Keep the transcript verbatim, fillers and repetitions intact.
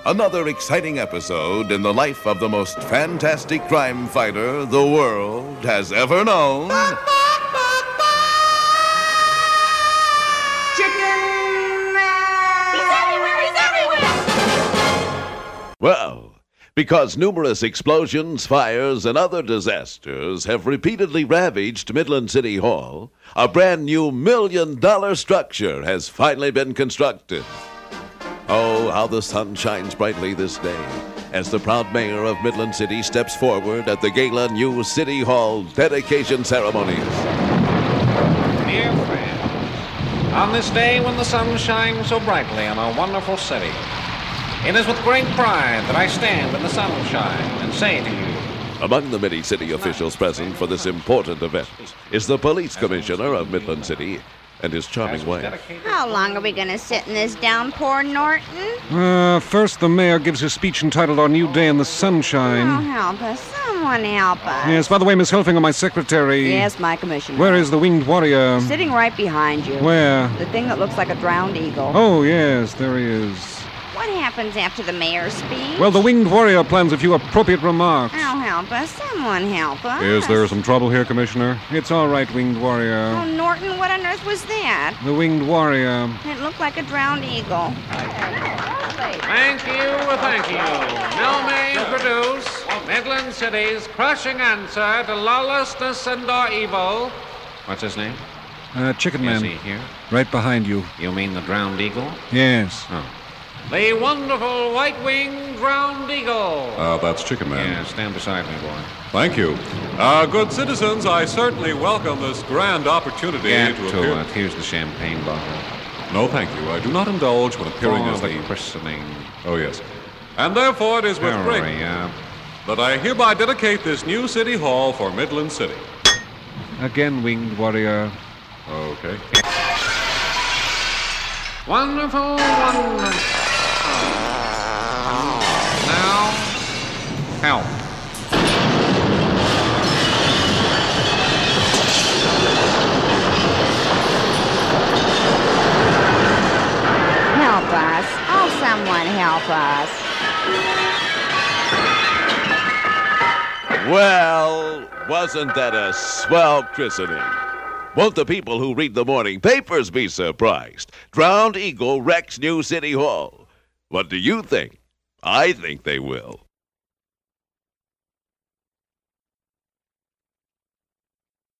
Another exciting episode in the life of the most fantastic crime fighter the world has ever known. Chicken Man! He's everywhere! He's everywhere! Well, because numerous explosions, fires, and other disasters have repeatedly ravaged Midland City Hall, a brand new million-dollar structure has finally been constructed. Oh, how the sun shines brightly this day as the proud mayor of Midland City steps forward at the gala new City Hall dedication ceremonies. Dear friends, on this day when the sun shines so brightly on our wonderful city, it is with great pride that I stand in the sunshine and say to you, Among the many city officials present for this important event is the police commissioner of Midland City and his charming wife. How long are we going to sit in this downpour, Norton? Uh, first the mayor gives his speech entitled Our New Day in the Sunshine. Oh, help us. Someone help us. Yes, by the way, Miss Helfinger, my secretary... Yes, my commissioner. Where is the winged warrior? Sitting right behind you. Where? The thing that looks like a drowned eagle. Oh, yes, there he is. What happens after the mayor's speech? Well, the winged warrior plans a few appropriate remarks. Oh, help us. Someone help us. Is there some trouble here, Commissioner? It's all right, winged warrior. Oh, Norton, what on earth was that? The winged warrior. It looked like a drowned eagle. thank you, thank you. Now may I introduce Midland City's crushing answer to lawlessness and or evil. What's his name? Uh, Chicken Man. Is he here? Right behind you. You mean the drowned eagle? Yes. Oh. The wonderful white-winged drowned eagle. Uh, that's Chicken Man. Yeah, stand beside me, boy. Thank you. Uh, good citizens, I certainly welcome this grand opportunity Get to to appear... it. Here's the champagne bottle. No, thank you. I do not indulge when appearing For as the the... christening. Oh, yes. And therefore it is with great... Hurry up. that I hereby dedicate this new city hall for Midland City. Again, winged warrior. Okay. Wonderful, wonderful. Now, help. Help us. Oh, someone help us. Well, wasn't that a swell christening? Won't the people who read the morning papers be surprised? Drowned eagle wrecks new City Hall. What do you think? I think they will.